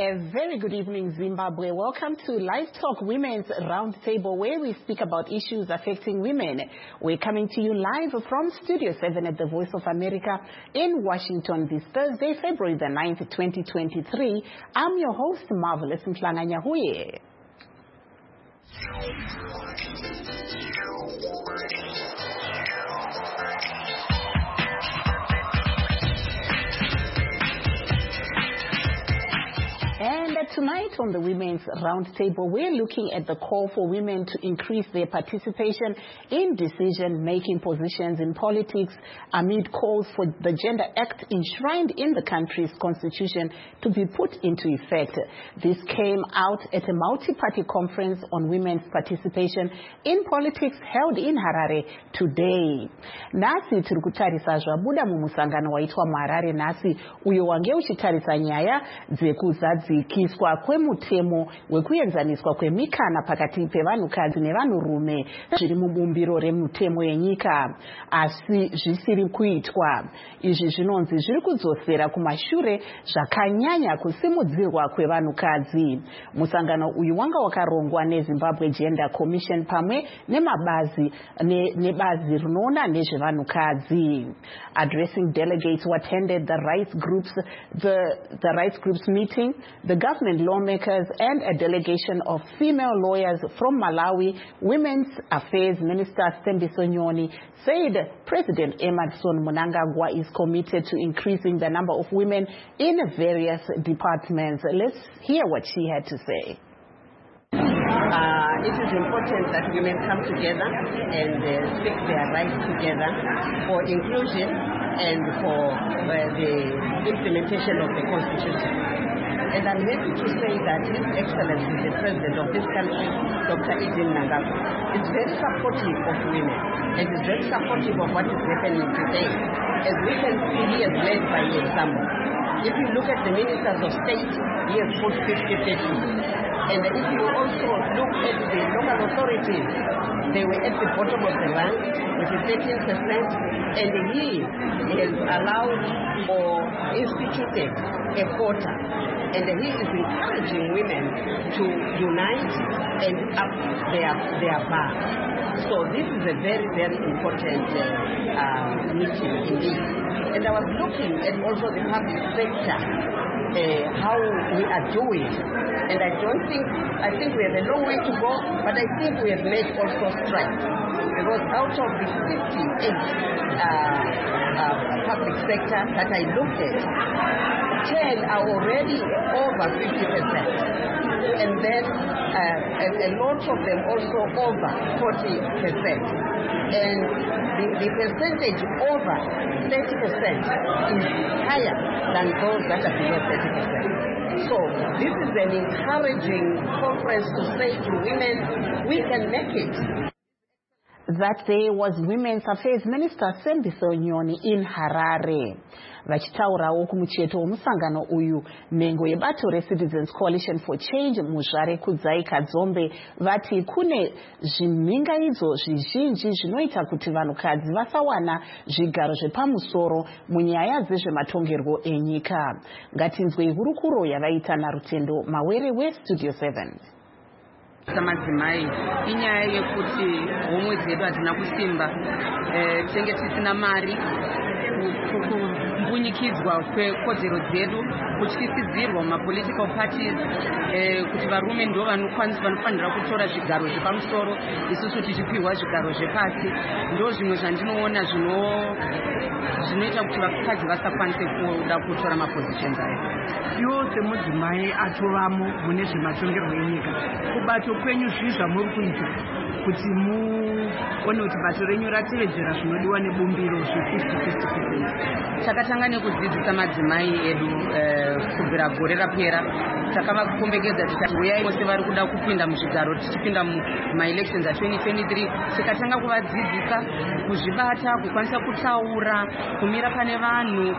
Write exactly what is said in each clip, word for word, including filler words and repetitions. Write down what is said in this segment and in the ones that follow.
A very good evening, Zimbabwe. Welcome to Live Talk Women's Roundtable, where we speak about issues affecting women. We're coming to you live from Studio seven at the Voice of America in Washington this Thursday, February the ninth, twenty twenty-three. I'm your host, Marvelous Mhlanga-Nyahuye. And tonight on the Women's Roundtable, we're looking at the call for women to increase their participation in decision-making positions in politics amid calls for the Gender Act enshrined in the country's constitution to be put into effect. This came out at a multi-party conference on women's participation in politics held in Harare today. Nasi tiri kutarisa zvabuda mumusangano waitwa muHarare nasi uyo wange uchitarisa nyaya dzekuzadzi kiswa kwemutemo wekuenzaniswa kwemikana pakati pevanhukadzi nevanhurume zviri mubumbiro remutemo yenyika, asi zvisiri kuitwa. Izvi zvinonzi zviri kudzosera kumashure zvakanyanya kusimudzirwa kwevanhukadzi. Musangano uyu wanga wakarongwa neZimbabwe Gender Commission pamwe nemabazi ne, nebazi rinoona nezvevanhukadzi. Addressing delegates who attended the rights groups the the rights groups meeting, the government lawmakers and a delegation of female lawyers from Malawi, Women's Affairs Minister Thembiso Nyoni said President Emmerson Mnangagwa is committed to increasing the number of women in various departments. Let's hear what she had to say. Uh, it is important that women come together and uh, speak their rights together for inclusion and for uh, the implementation of the Constitution. And I'm happy to say that His Excellency, the President of this country, Doctor Edwin Mnangagwa, is very supportive of women and is very supportive of what is happening today. As we can see, he has led by example. If you look at the ministers of state, he has put fifty fifty. And if you also look at the local authorities, they were at the bottom of the rank with thirteen percent, and he has allowed or instituted a quota. And he is encouraging women to unite and up their, their bar. So this is a very, very important uh, uh, meeting indeed. And I was looking at also the public sector, uh, how we are doing. And I don't think, I think we have a long way to go, but I think we have made also strides. Because out of the fifty-eight uh, uh, public sector that I looked at, ten are already over fifty percent. And then uh, a, a lot of them also over forty percent. And the, the percentage over thirty percent is higher than those that are below thirty percent. So this is an encouraging conference to say to women, we can make it. That day was Women's Affairs Minister Thembiso Nyoni in Harare. Vachitaurawo kumucheto womusangano uyu nhengo yebato reCitizens Coalition for Change muZvare Kudzai Kadzombe vati kune zvimhingaidzo zvizhinji zvinoita kuti vanhukadzi vasawana zvigaro zvepamusoro munyaya dzezvematongerwo enyika. Ngatinzwei hurukuro yavaita naRutendo Mawere weStudio seven. Samadzimai inyaya yekuti homwe dzedu hadzina kusimba, tenge tisina mari, kumbunyikidzwa kwekodzero dzedu, kutyisidzirwa mumapolitical parties, kuti varume ndo vanofanira kutora zvigaro zvepamusoro, isusu tichipiwa zvigaro zvepasi. Ndo zvimwe zvandinoona zvinoita kuti vakadzi vasakwanise kuda kutora mapositions aya. Iwo semudzimai atovamo mune zvematongerwo enyika, kubato kwenyu zvii zvamuri kuita kuti muone kuti bato renyu ratevedzera zvinodiwa nebumbiro zve-fifty fifty percent? Takatanga nekudzidzisa madzimai edu kubvira gore rapera. Takavakukombekedza tikati uyai vose vari kuda kupinda muzvigaro tichipinda mumaelections a twenty twenty-three. Tikatanga kuvadzidzisa kuzvibata, kukwanisa kutaura, kumira pane vanhu,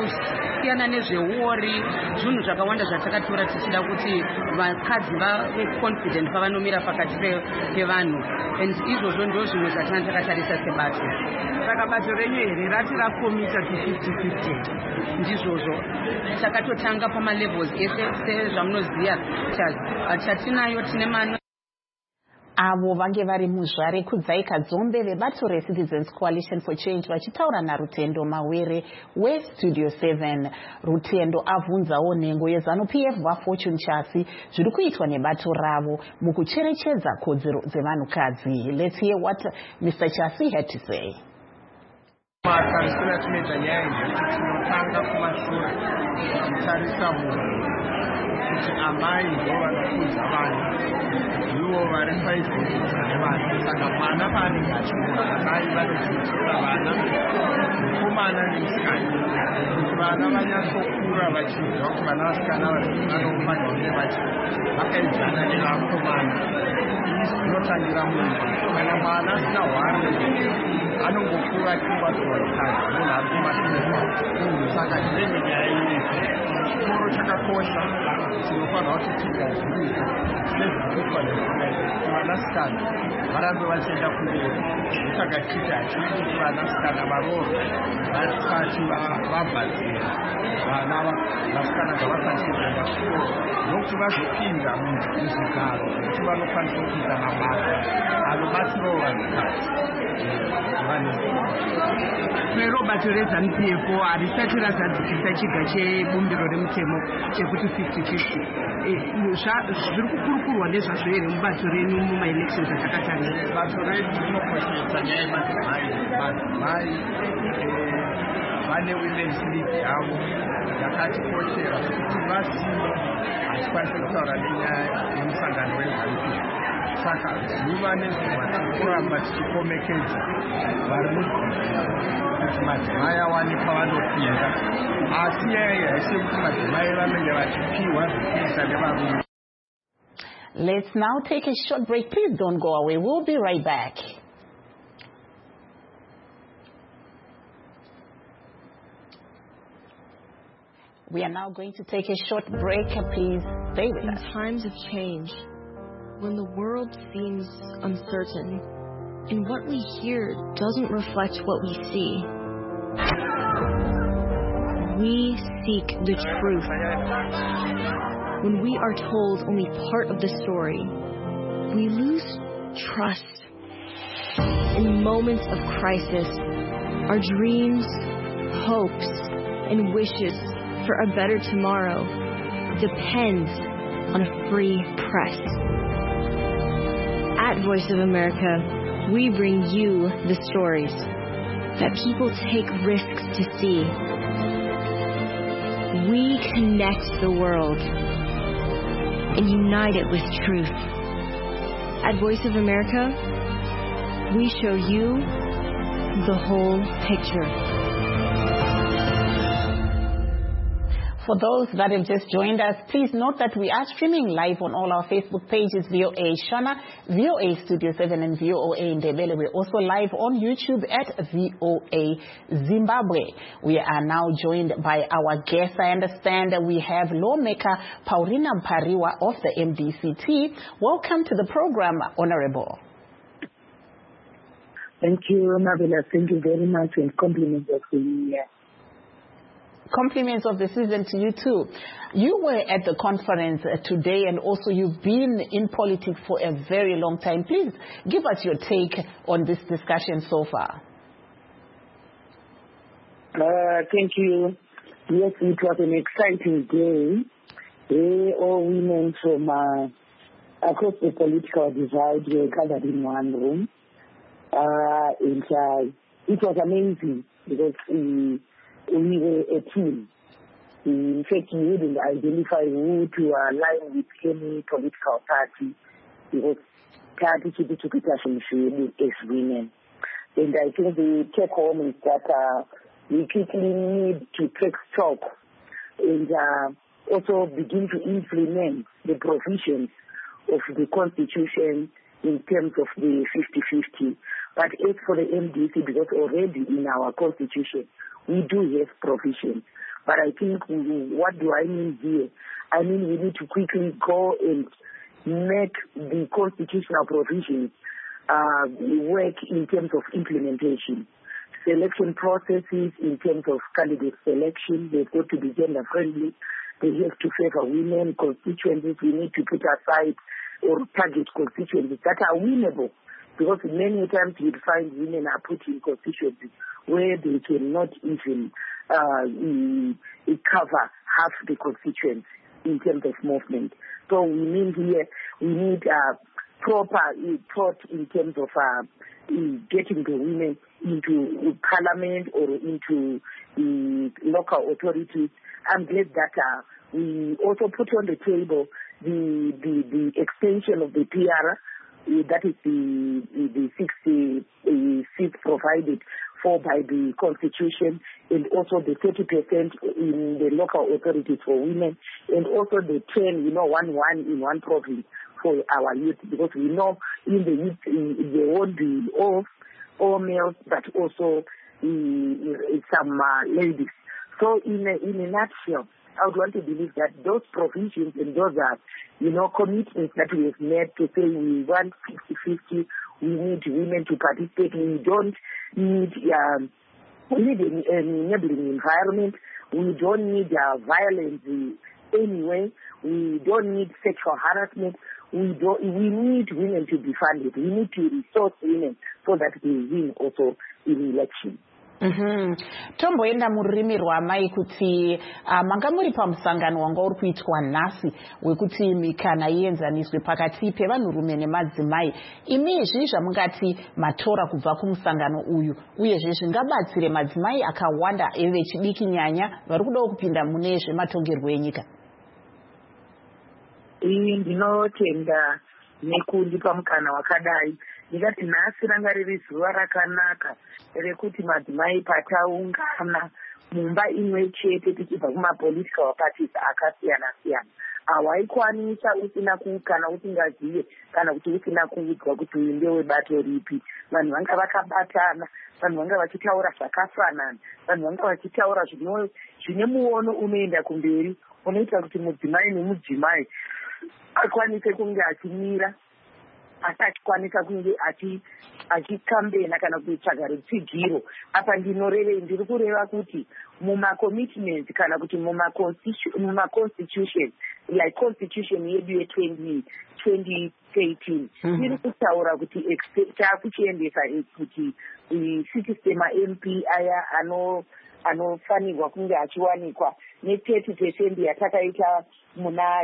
kusiyana nezveuori, zvinhu zvakawanda zvatakatora tichida kuti vakadzi vave confident pavanomira pakati pevanhu, and izvozvo ndo zvinhu zvatanga takatarisa sebato. Saka bato renyu here rati rakomita to fifty fifty. Ndizvozvo takatotanga pamalevels ese sezvamunoziva chatinayo tine mana avo vange vari muzvare Kudzai Kadzombe vebato reCitizens Coalition for Change vachitaura naRutendo Mawere weStudio seven. Rutendo avhunzawo nhengo yeZANU P F vaFortune Chasi zviri kuitwa nebato ravo mukucherechedza kodzero dzevanhukadzi. Let's hear what Mister Chasi had to say. Matarisiro atinoita nyaya iyi tinotanga kumashure tichitarisa munhu kuti amai ndo vanokudza vana, ivo vari paizvozvidza nevana. Saka mwana paanenge achikura amai vanodzidzisa vana, mukomana nemusikana, kuti vana vanyatsokura vachiziva kuti vana vasikana vanofanira kunge vachi vakaidzana nevakomana. Izvi zvinotangira munhu. Kana mwana asina hware anongokura achibatwa vakadzi, munhu ari kumashure. Saka ndenge nyaya iyi chikoro chakakosha, tinofanira kuti tigadzirisa nezvikuitwa nevanasikana varambe vachienda kumberi. Saka titi hatidi kuti vanasikana varoorwe vasati vabvadzira vana vasikana ngavasati kuenda kuchikoro, nokuti vazopinda muzvigaro kuti vanokwanisa kuita mabasa anobatsirawo vanhukadzi. Lero bato reZANU P F harisati razadzisisa chiga chebumbiro remutemo chekuti fifty fifty. Zviri kukurukurwa ndezvazvo here mubato renyu mumaelections atakatarisa? Bato redu rinokoshesa nyaya yemadzimai. Madzimai vane women's league yavo yakatikoshera kuti vazive hachikwanisi kutaura nenyaya yemusangano weZANU P F. Saka zuva nezuva tirikuramba tichikomekedza vari mudzidziro kuti madzimai awane pavanopinda, asi nyaya iyi haisi kuti madzimai vanenge vachipiwa zvekuita nevarume. Let's now take a short break. Please don't go away. We'll be right back. We are now going to take a short break. Please stay with us. In times of change, when the world seems uncertain, and what we hear doesn't reflect what we see, we seek the truth. When we are told only part of the story, we lose trust. In moments of crisis, our dreams, hopes, and wishes for a better tomorrow depends on a free press. At Voice of America, we bring you the stories that people take risks to see. We connect the world and unite it with truth. At Voice of America, we show you the whole picture. For those that have just joined us, please note that we are streaming live on all our Facebook pages, V O A Shona, V O A Studio seven, and V O A Ndebele. We're also live on YouTube at V O A Zimbabwe. We are now joined by our guests. I understand that we have lawmaker Paulina Mpariwa of the M D C T. Welcome to the program, Honorable. Thank you, Mabila. Thank you very much, and compliments of the year. Compliments of the season to you too. You were at the conference uh, today, and also you've been in politics for a very long time. Please give us your take on this discussion so far. Uh, thank you. Yes, it was an exciting day. We, all women from uh, across the political divide were gathered in one room. Uh, and uh, it was amazing because we We were a team. In fact, we wouldn't identify who to align with any political party because party should be as women. And I think the take home is that uh, we quickly need to take stock and uh, also begin to implement the provisions of the Constitution in terms of the fifty fifty. But as for the M D C, because already in our Constitution, we do have provisions. But I think, what do I mean here? I mean we need to quickly go and make the constitutional provisions uh, work in terms of implementation. Selection processes in terms of candidate selection, they've got to be gender friendly. They have to favor women. Constituencies, we need to put aside or target constituencies that are winnable, because many times you'd find women are put in constituencies where they cannot even uh, cover half the constituency in terms of movement. So we need here, we need uh, proper thought in terms of uh, getting the women into parliament or into the local authorities. I'm glad that uh, we also put on the table the the, the extension of the P R, uh, that is the the, the sixty uh, seats provided for by the Constitution, and also the thirty percent in the local authorities for women, and also the ten, you know, one one in one province for our youth, because we know in the youth uh, there won't be all, all males, but also uh, some uh, ladies. So in a, in a nutshell, I would want to believe that those provisions and those are, you know, commitments that we have made to say we want fifty-fifty, we need women to participate, we don't need, um, we need an, an enabling environment, we don't need uh, violence anyway, we don't need sexual harassment, we don't, we need women to be funded, we need to resource women so that they win also in election. Mhm. Tomboenda murimi rwamai kuti uh, manga muri pamusangano wanga uri kuitwa nhasi wekuti mikana ienzaniswe pakati pevanhurume nemadzimai. Imizvi zvamungati matora kubva kumusangano uyu uyezve zvingabatsire madzimai akawanda evechidiki nyanya vari kudawo kupinda mune zvematongerwo enyika? Ini ndinotenda nekundipa mukana wakadai. Ndikati nhasi ranga riri zuva rakanaka rekuti madzimai pataungana mumba imwe chete tichibva kumapolitical parties akasiyana siyana, hawaikwanisa usina kana usingazive kana kuti usina kuudzwa kuti uyu ndewebato ripi. Vanhu vanga vakabatana, vanhu vanga vachitaura zvakafanana, vanhu vanga vachitaura zvine muono unoenda kumberi, unoita kuti mudzimai nemudzimai akwanise kunge achimira asi achikwanisa kunge achikambena kana kutsvaga rutsigiro. Apa ndinoreve ndiri kureva kuti mumacommitments kana kuti mumaconstitution, like constitution yedu ye twenty eighteen iri kutaura kuti taakuchiendesa kuti system ma-M P aya anofanirwa kunge achiwanikwa ne-thirty percent yatakaita muna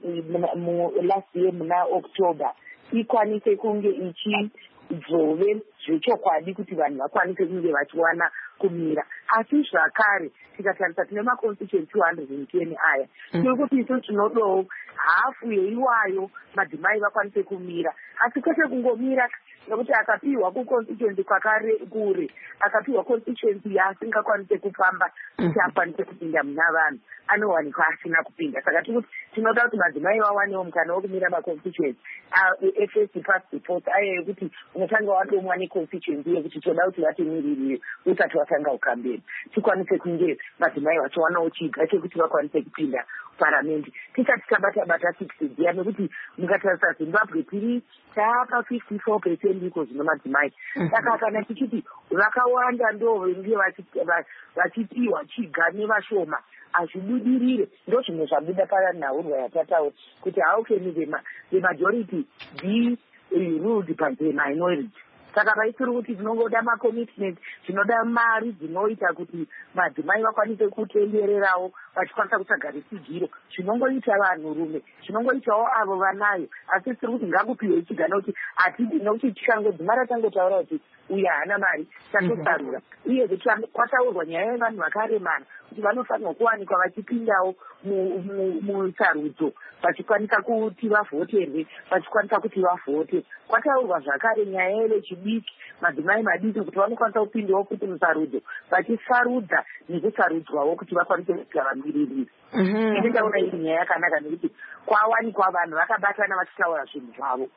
last year muna October ikwanise kunge ichizove zvechokwadi kuti vanhu vakwanise kunge vachiwana kumira. Asi zvakare tikatarisa tine maconstitution two hundred ten aya tinokuti isu tinodowo hafu yeiwayo madzimai vakwanise kumira, asi kwete kungomira nokuti akapiwa kuconstituency kwakare kure, akapiwa constituency yaasingakwanise kufamba kuti akwanise kupinda muna vanhu, anowanikwa asina kupinda. Saka tikuti tinoda kuti madzimai vawanewo mukana wokumira maconstituency. F S past report aya yekuti unotanga watomwa neconstituency yekuti toda kuti vatimiririre usati watanga ukambeni, tikwanise kunge madzimai vachowanawo chiga chekuti vakwanise kupinda paramendi. Tisati tabata bata sixty dziya, nekuti mukatarisa Zimbabwe tiri taapa fifty-four percent iko zvino madzimai. Saka kana tichiti vakawanda ndo vange vachipiwa chiga nevashoma azvibudirire, ndo zvimwe zvabuda panhaurwa yatataura kuti how can the majority be ruled by the minority. Saka paisiri kuti tinongoda macommitment, tinoda mari dzinoita kuti madzimai vakwanise kutendererawo vachikwanisa kutsvaga rutsigiro, zvinongoita vanhurume, zvinongoitawo avo vanayo. Asi tiri kuti ngakupiwe chiga nokuti hatidi, nokuti tikangodzimara tangotaura kuti uyu haana mari tatosarura. Uyezve kwataurwa nyaya yevanhu vakaremara kuti vanofanirwa kuwanikwa vachipindawo musarudzo, vachikwanisa kuti vavhoterwe, vachikwanisa kuti vavhote. Kwataurwa zvakare nyaya yevechidiki, madzimai madiki kuti vanokwanisa kupindawo kuti musarudzo, vachisarudza nekusarudzwawo kuti vakwanise kuita vamiririri. Ine ndaona iri nyaya yakanaka nekuti kwawanikwa vanhu vakabatana vachitaura zvinhu zvavo.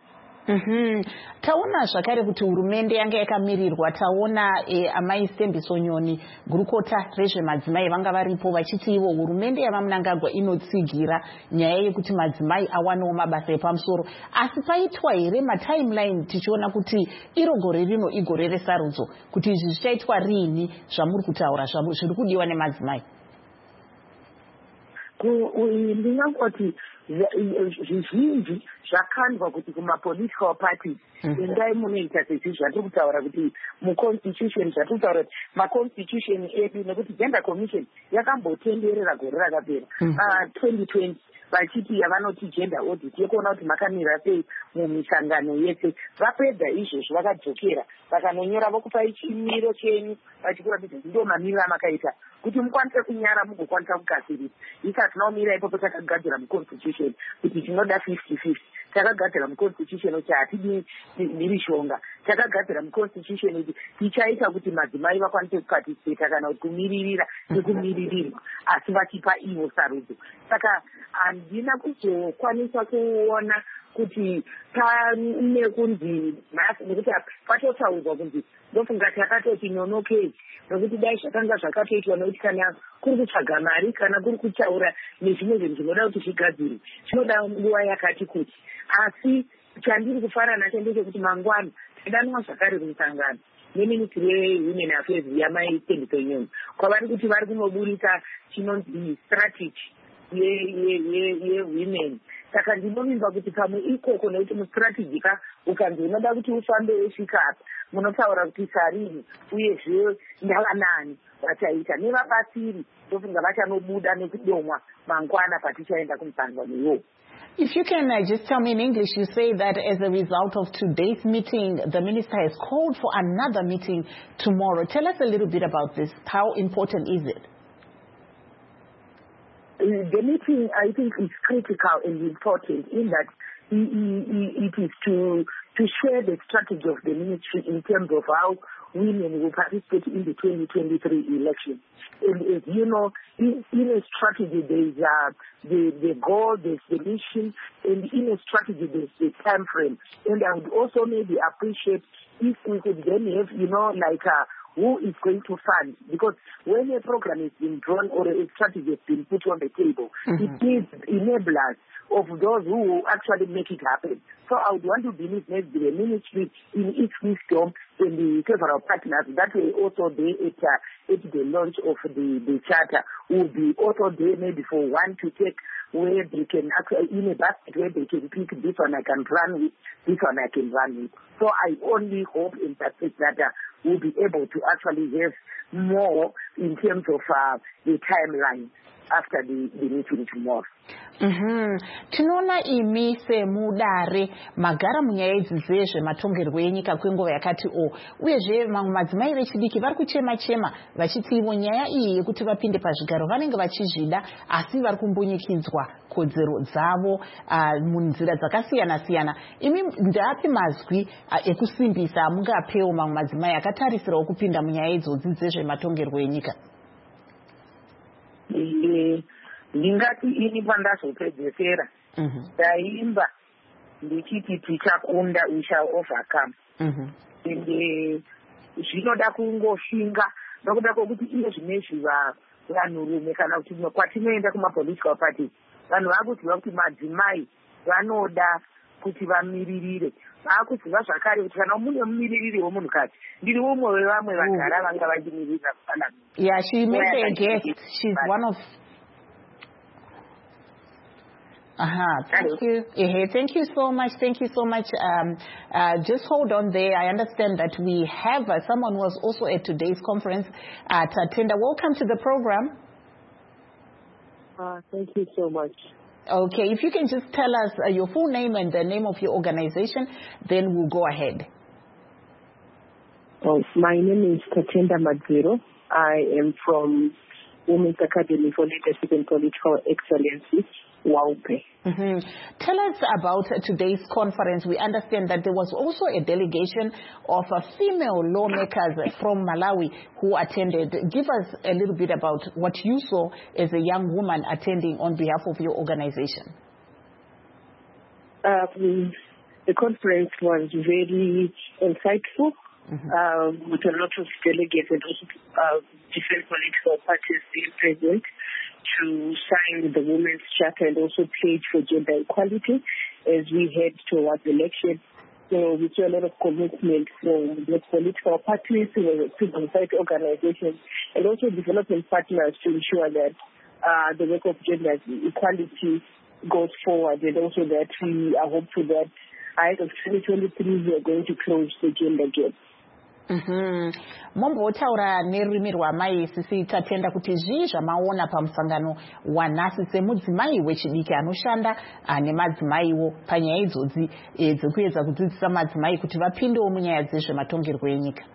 Mm-hmm. Taona zvakare kuti hurumende yanga yakamirirwa. Taona e, amai Sembiso Nyoni gurukota rezvemadzimai vanga varipo vachiti ivo hurumende yavaMnangagwa inotsigira nyaya yekuti madzimai awanewo mabasa epamusoro. Asi paitwa here matimeline tichiona kuti iro gore rino igore resarudzo kuti izvi zvichaitwa riini zvamuri kutaura zviri kudiwa nemadzimai? Ndingangoti zvizhinji zvakandwa kuti kumapolitical parties endai munoita sezvi zvatiri kutaura kuti muconstitution zvatiri kutaura kuti maconstitution edu nekuti gender commission yakambotenderera gore rakapera twenty twenty vachiti yavanoti gender audit yekuona kuti makamira sei mumisangano yese. Vapedza izvozvo vakadzokera vakanonyora vokupai chimiro chenyu vachikuratidza kuti ndo mamiriro amakaita kuti mukwanise kunyara mugokwanisa kugadzirisa. Ika tinaomira ipopo takagadzira muconstitution kuti tinoda fifty fifty, takagadzira muconstitution kuti hatidi mirishonga, takagadzira muconstitution kuti tichaita kuti madzimai vakwanise kuparticipate kana kuti kumiririra nekumiririrwa asi vachipa ivo sarudzo. Saka handina kuzokwanisa kuona kuti pane kunzi nhasi nekuti patotaurwa kunzi ndofunga takatoti nonokei nokuti dai zvakanga zvakatoitwa nokuti kana kuri kutsvaga mari kana kuri kutaura nezvimwe zvinhu zvinoda kuti zvigadzirwe zvinoda nguva yakati kuti. Asi chandiri kufara nacho ndechekuti mangwana tidanwa zvakare kumusangano neministry yewomen affairs yamai Sembiso Nyoni kwavari kuti vari kunoburisa chinonzi strategy yewomen. Saka ndinovimba kuti pamwe ikoko nekuti mustrategy ka ukanzi unoda kuti ufambe usvika apa munotaura kuti sarini uyezve ndavanani vachaita nevabatsiri ndofunga vachanobuda nekudomwa mangwana patichaenda kumusangano iwowo. If you can uh, just tell me in English, you say that as a result of today's meeting, the minister has called for another meeting tomorrow. Tell us a little bit about this. How important is it? The meeting, I think, is critical and important in that it is to to share the strategy of the ministry in terms of how women will participate in the twenty twenty-three election. And as you know, in, in a strategy there is uh, the, the goal, there's the mission, and in a strategy there's the time frame. And I would also maybe appreciate if we could then have, you know, like uh, who is going to fund, because when a program is being drawn or a strategy has been put on the table, mm-hmm. it needs enablers of those who will actually make it happen. So I would want to believe maybe the ministry in its wisdom and the several partners that will also be at, uh, at the launch of the, the charter will be also there maybe for one to take where they can actually, in a basket where they can pick this one I can run with, this one I can run with. So I only hope in that that uh, we'll be able to actually have more in terms of uh, the timeline after the, the meeting tomorrow. Mm-hmm. Tinoona imi semudare magara munyaya idzi dzezvematongerwo enyika kwenguva yakati o uyezve mamwe madzimai vechidiki vari kuchema chema vachiti ivo nyaya iyi yekuti vapinde pazvigaro vanenge vachizvida asi vari kumbunyikidzwa kodzero dzavo uh, munzira dzakasiyana siyana. Imi ndapi mazwi uh, ekusimbisa amungapewo mamwe madzimai akatarisirawo kupinda munyaya idzodzi dzezvematongerwo enyika? Ndingati ini pandazopedzesera ndaimba ndichiti tichakunda we shall overcome. Ende zvinoda kungoshinga nokuda kwokuti iye zvinezvi vanhurume kana kuti kwatinoenda kumapolitical parties vanhu vakuziva kuti madzimai vanoda kuti vamiririre. Vakuziva zvakare kuti kana mune mumiririri wemunhukadzi ndiri umwe wevamwe vagara vanga vachimiririra kufana. Yeah, she made a guest. She's one of Uh-huh. Thank you. Uh, thank you so much. Thank you so much. Um, uh, just hold on there. I understand that we have uh, someone who was also at today's conference at Tatenda. Welcome to the program. Uh, thank you so much. Okay. If you can just tell us uh, your full name and the name of your organization, then we'll go ahead. Oh, my name is Tatenda Madziro. I am from Women's Academy for Leadership and Political Excellency. Mm-hmm. Tell us about today's conference. We understand that there was also a delegation of uh, female lawmakers from Malawi who attended. Give us a little bit about what you saw as a young woman attending on behalf of your organization. Um, the conference was very insightful, mm-hmm. uh, with a lot of delegates and also uh, different political parties being present to sign the Women's Charter and also pledge for gender equality as we head towards election. So we saw a lot of commitment from the political parties, civil society organizations, and also development partners to ensure that uh, the work of gender equality goes forward, and also that we are hopeful that ahead of twenty twenty-three we are going to close the gender gap. Mhm. Mombotaura nerurimi rwamai sisi tatenda kuti zvii zvamaona pamusangano wanhasi semudzimai wechidiki anoshanda nemadzimaiwo panyaya idzodzi dzekuedza kudzidzisa madzimai kuti vapindewo munyaya dzezvematongerwo enyika.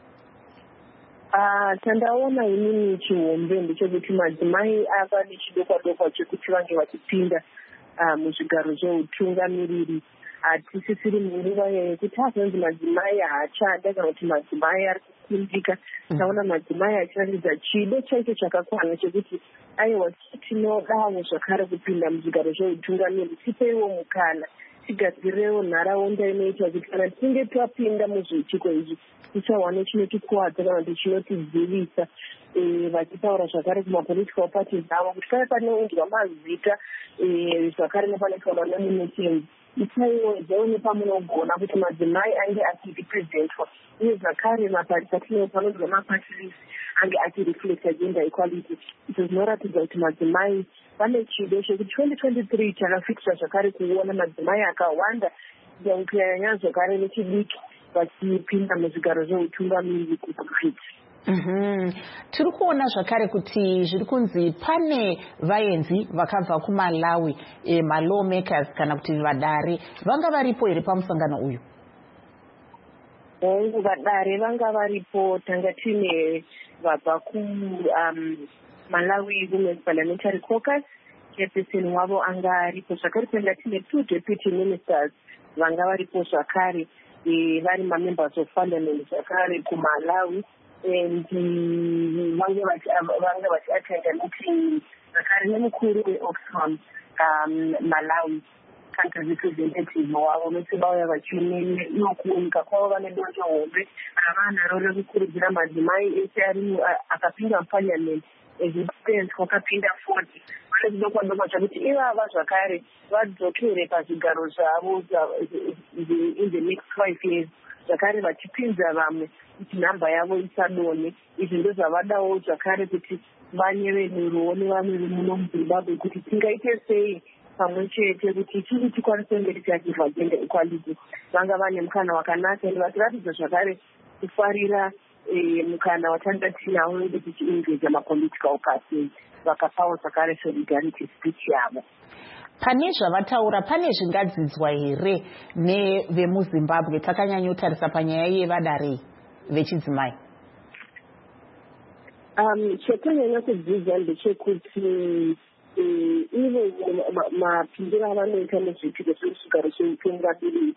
Tandaona inini chihombe ndechekuti madzimai ava nechidokwa dokwa chekuti vange vachipinda muzvigaro zveutungamiriri. Hatisisiri munguva yekuti azonzi madzimai haachada kana kuti madzimai ari kukundika. Taona madzimai achiratidza chido chaicho chakakwana chekuti aiwa tinodawo zvakare kupinda muzvigaro zveutungamiriri, tipeiwo mukana, tigadzirewo nharaunda inoita kuti kana tichinge tapinda muzviitiko izvi tichawana chinotikuwadza kana kuti chinotidzivisa. Vachitaura zvakare kumapolitical parties avo kuti kana panounzwa mazita zvakare nepanoitwa manominations, itaiwedzawo nepamunogona kuti madzimai ange achirepresentwa, uye zvakare mapati panonzwa maparty ange achireflecta gender equality. Izvo zvinoratidza kuti madzimai vane chido chekuti twenty twenty-three takafikisa zvakare kuona madzimai akawanda kunyanya zvakare vechidiki vachipinda muzvigaro zveutungamiriri kuprofiti. Mhm. Tiri kuona zvakare kuti zviri kunzi pane vaenzi vakabva kuMalawi, e, malawmakers kana kuti vadare vanga varipo here pamusangano uyu? Hongu vadare vanga varipo. Tanga tine vabva ku um, Malawi Women's Parliamentary Caucus, chairperson wavo anga aripo. Zvakare tanga tine two deputy ministers vanga varipo zvakare, e, vari ma-members of parliament zvakare kuMalawi. And vanga vachiatenda meeting zvakare nemukuru weOxfam um, Malawi country representative wavo vese vauya vachinokuunika kwavo vane donzvo hombe ravanaro rekukurudzira madzimai ese ari akapinda muparliament ezvidepends kwakapinda forty vane zvidokwa dokwa zvakuti ivava zvakare vadzokere pazvigaro zvavo in the next five years zvakare vachipinza vamwe kuti nhamba yavo isadone. Izvi ndozvavadawo zvakare kuti vanyevenuruwo nevamwe vemuno muZimbabwe kuti tingaite sei pamwe chete kuti chiri tikwanise mberi tiachivha gender equality. Vanga vane mukana wakanaka ende vachiratidza zvakare kufarira mukana watanga tinawo wekuti tichiengedza mapolitical parties, vakapawo zvakare solidarity speech yavo. Pane zvavataura pane zvingadzidzwa here nevemuZimbabwe takanyanyotarisa panyaya yevadare vechidzimai? Um, chetanyanya kudzidza ndechekuti ivo mapindiro avanoita nezviitiko zvezvigaro zveutungamiriri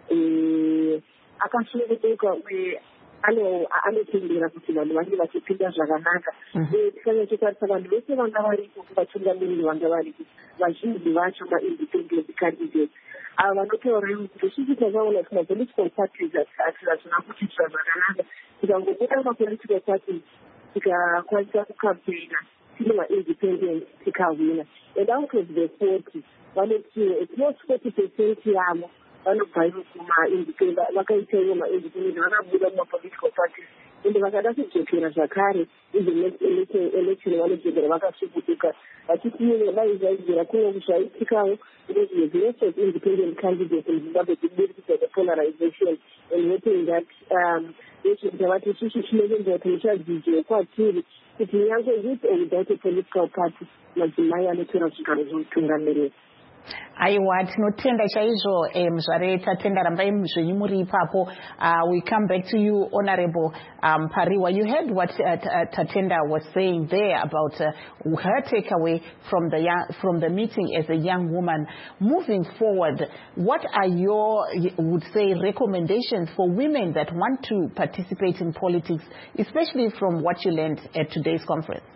akasunguka uye anotendera kuti vanhu vange vachipinda zvakanaka. Tikanyachotarisa vanhu vese vanga varipo kuvatungamiriri vanga varipo vazhinji vacho ma-independent candidates ava vanotaurawo kuti isusu takaona kuti mapolitical parties hatina kuitira zvakanaka. Tikangobuda mapolitical parties tikakwanisa kukampena tine ma-independent tikawina, and out of the forty vanotiwo at most forty percent yavo vanobva ivo kuma-independent, vakaita ivo ma-independent vakabuda kuma-political parties, ende vakada kudzokera zvakare in the next election vanodzokera vakasvukutuka vachiti dai zvaibvira kuno zvaitikawo because the rest of independent candidates in Zimbabwe kubudikidza kwepolarization, and hoping that um kuti vati isusu tinovenza kuti muchadzidzo kwatiri kuti nyange with or without a political party madzimai anotora zvigaro zveutungamiriri. Aiwa, tinotenda chaizvo muzvare tatenda rambai zvenyu muri ipapo. We come back to you, Honorable um, Pariwa. You heard what uh, Tatenda was saying there about uh, her takeaway from the young, from the meeting as a young woman. Moving forward, what are your, would say, recommendations for women that want to participate in politics, especially from what you learned at today's conference?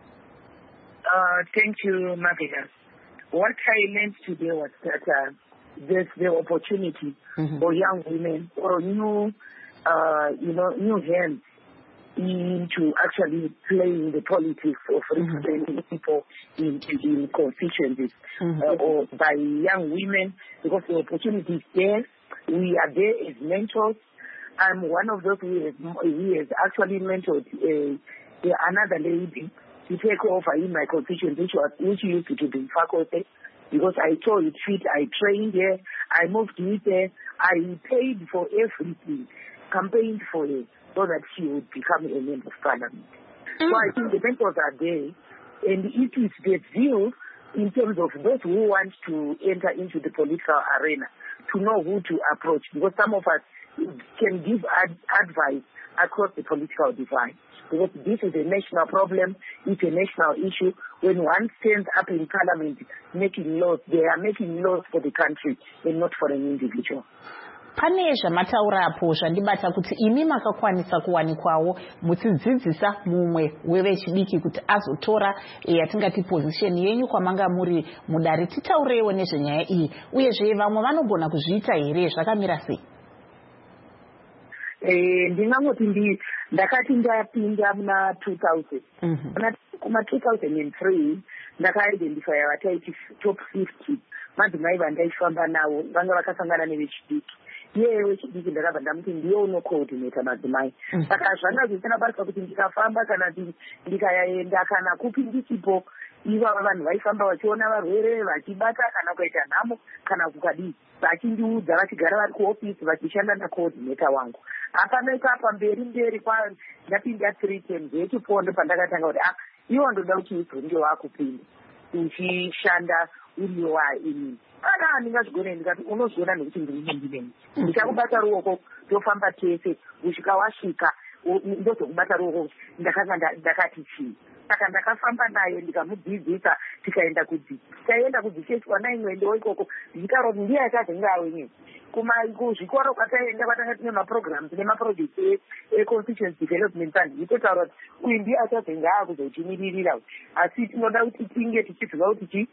Uh, thank you, Mavila. What I learned today was that uh, there's the opportunity mm-hmm. for young women or new, uh, you know, new hands into actually playing the politics of representing mm-hmm. people in, in constituencies mm-hmm. uh, or by young women, because the opportunity is there. We are there as mentors. I'm one of those who has, who has actually mentored uh, another lady to take over in my constituency, which, was, which used to be faculty, because I saw it fit. I trained her. I moved with her. I paid for everything, campaigned for her, so that she would become a member of parliament. Mm. So I think the mentors are there, and it is the view in terms of those who want to enter into the political arena to know who to approach, because some of us can give ad- advice across the political divide. Because this is a national problem, it's a national issue. When one stands up in parliament making laws, they are making laws for the country and not for an individual. Pane zvamataura apo zvandibata kuti imi makakwanisa kuwanikwawo muchidzidzisa mumwe wevechidiki kuti azotora yatingati position yenyu kwamanga muri mudare. Titaureiwo nezvenyaya iyi, uyezve vamwe vanogona kuzviita here, zvakamira sei? Eh, ndingangoti ndi ndakati ndapinda muna two thousand mm-hmm. kuma two thousand three ndakaidentifya vataiti top fifty madzimai vandaifamba navo vanga vakasangana nevechidiki. Iye wechidiki ndakabva ndamuti ndiye unocoordinata madzimai. Saka zvanga zvisina basa kuti ndikafamba kana ndikaenda kana kupi ndisipo, ivava vanhu vaifamba vachiona varwere vachibata kana kuita nhamo kana kukadii, vachindiudza vachigara vari kuofisi vachishanda nacoordinator wangu. Hapana ikapa mberi mberi kwa ndapinda three terms yechipondo pandakatanga kuti ah iwo ndoda kuti izonge wakupinda uchishanda uri waini. Kana ndingazvigone ndikati unozviona nekuti ndiri ndineni ndichakubata ruoko tofamba tese kusvika wasvika ndozokubata ruoko ndakanga ndakati chii. Saka ndakafamba naye ndikamudzidzisa, tikaenda kudzi tikaenda kudzicheswa naimwendewo ikoko ndikaro kuti ndiye akazenge awenyewe kuzvikoro kwataenda kwatanga tine maprograms nemaprojects econstituency development fund. Nditotaura kuti uyu ndiye achazenge akuzotimiririra, asi tinoda kuti tinge tichiziva kuti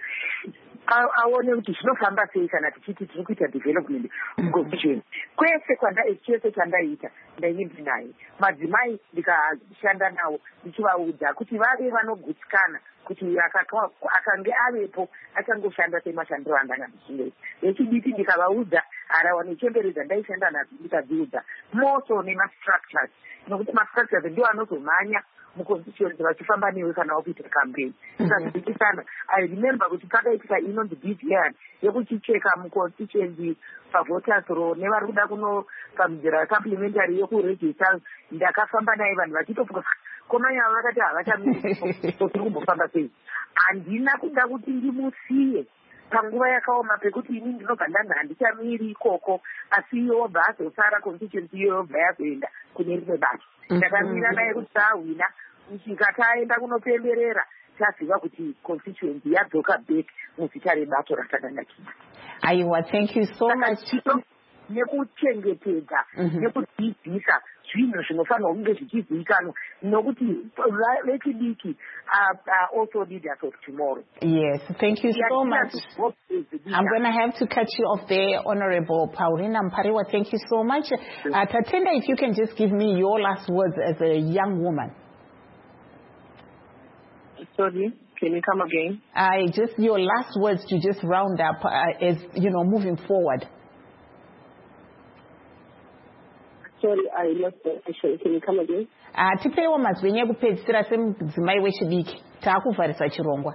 aone kuti zvinofamba sei kana tichiti tiri kuita development muconstituency. Kwese chese chandaita ndainge ndinaye madzimai ndikashanda nawo ndichivaudza kuti vave vanogutsikana kuti akange avepo achangoshanda semashandiro andanga ndichingeita. Vechidiki ndikavaudza harawa nechemberedza ndaishanda nadzo ndikadziudza moso nemastructures, nokuti mastructures ndiwo anozomhanya muconstituency vachifamba newe kana wakuita campaign. Tikazvidikisana, I remember kuti pakaitika inonzi B V R yekuchicheka muconstituency pavoters roll nevari kuda kunopamudzira supplementary yekuregister, ndakafamba naye vanhu vachitofuka komanya vakati havachamiri tiri kumbofamba sei. Handina kuda kuti ndimusiye panguva yakaoma pekuti ini ndinobva ndanzi handichamiri ikoko, asi iyo wabva azosara constituency iyo yobva yazoenda kune rimwe basa. Ndakamira naye kuti tahwina kusvika taenda kunopemberera taziva kuti constituency yadzoka back muzita rebato ratanga chiita. Aiwa, thank you so much. Nekuchengetedza nekudzidzisa zvinhu zvinofanirwa kunge zvichizivikanwa nokuti vechidiki are also leaders of tomorrow. Yes, thank you so much. I'm going to have to cut you off there, Honorable Paulina Mpariwa. Thank you so much. Uh, Tatenda, if you can just give me your last words as a young woman. Sorry, can you come again? I uh, just your last words to just round up uh, as, you know, moving forward. Sorry, I lost the question. Can you come again? Ah, tipewo mazwi enyu ekupedzisira semudzimai wechidiki. Taakuvharisa chirongwa.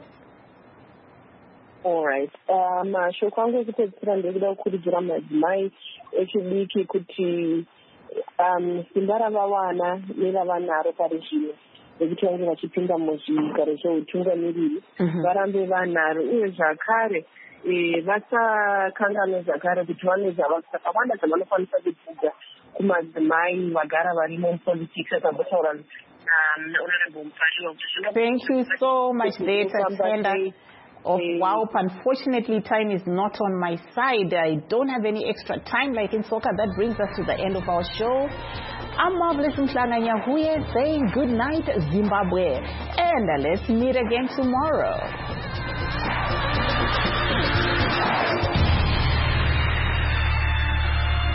All right. Um, mashoko angu ekupedzisira ndekuda kukurudzira madzimai echidiki kuti um, simba ravawana neravanaro pari zvino nekuti vange vachipinda muzvigaro zveutungamiriri varambe vanaro, uye zvakare vasakanganwe zvakare kuti vane zvakawanda zvavanokwanisa kudzidza kumadzimai vagara varimo mupolitics akambotaura nahonorable Mpariwa. Thank you so much, Tatenda. Of wow, unfortunately time is not on my side. I don't have any extra time like in soccer. That brings us to the end of our show. I'm Marvelous Mhlanga-Nyahuye saying good night, Zimbabwe, and let's meet again tomorrow.